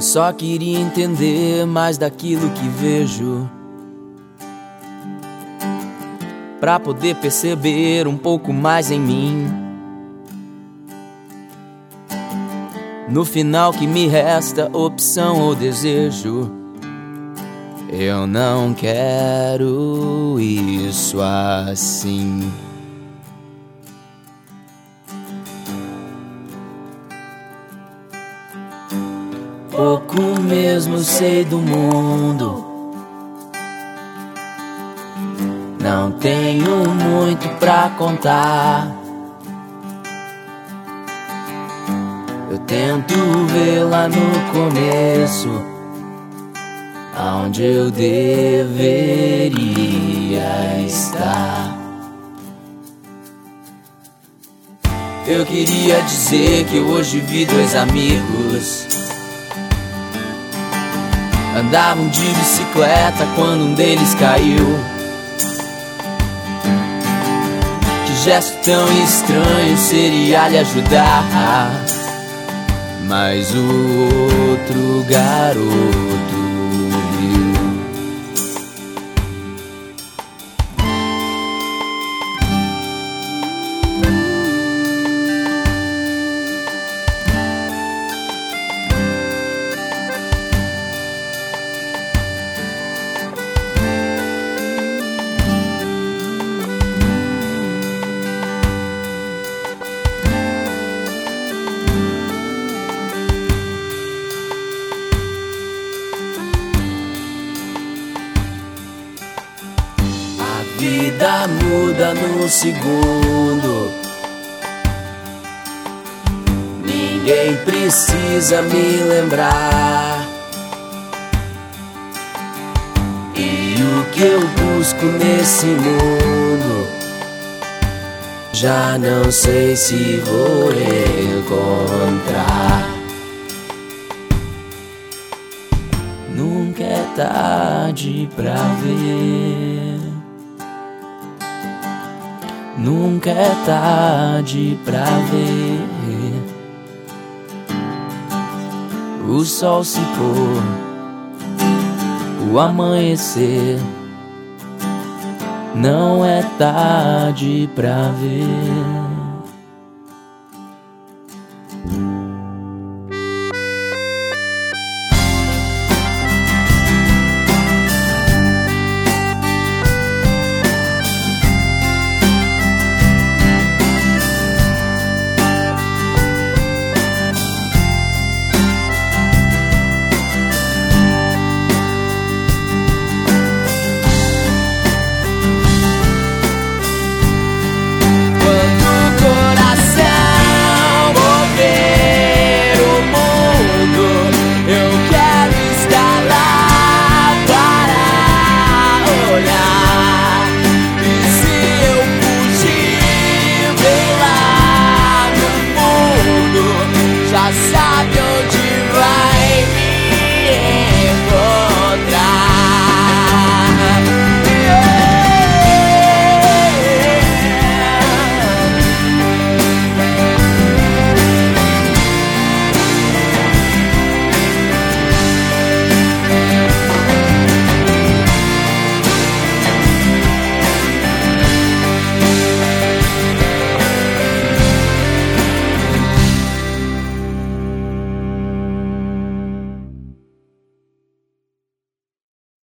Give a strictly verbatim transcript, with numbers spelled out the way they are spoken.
só queria entender mais daquilo que vejo, pra poder perceber um pouco mais em mim. No final que me resta, opção ou desejo, eu não quero isso assim. Pouco mesmo sei do mundo, não tenho muito pra contar. Eu tento ver lá no começo, aonde eu deveria estar. Eu queria dizer que eu hoje vi dois amigos, andavam de bicicleta quando um deles caiu. Que gesto tão estranho seria lhe ajudar, mas o outro garoto viu. A vida muda num segundo, ninguém precisa me lembrar. E o que eu busco nesse mundo, já não sei se vou encontrar. Nunca é tarde pra ver, nunca é tarde pra ver o sol se pôr, o amanhecer. Não é tarde pra ver.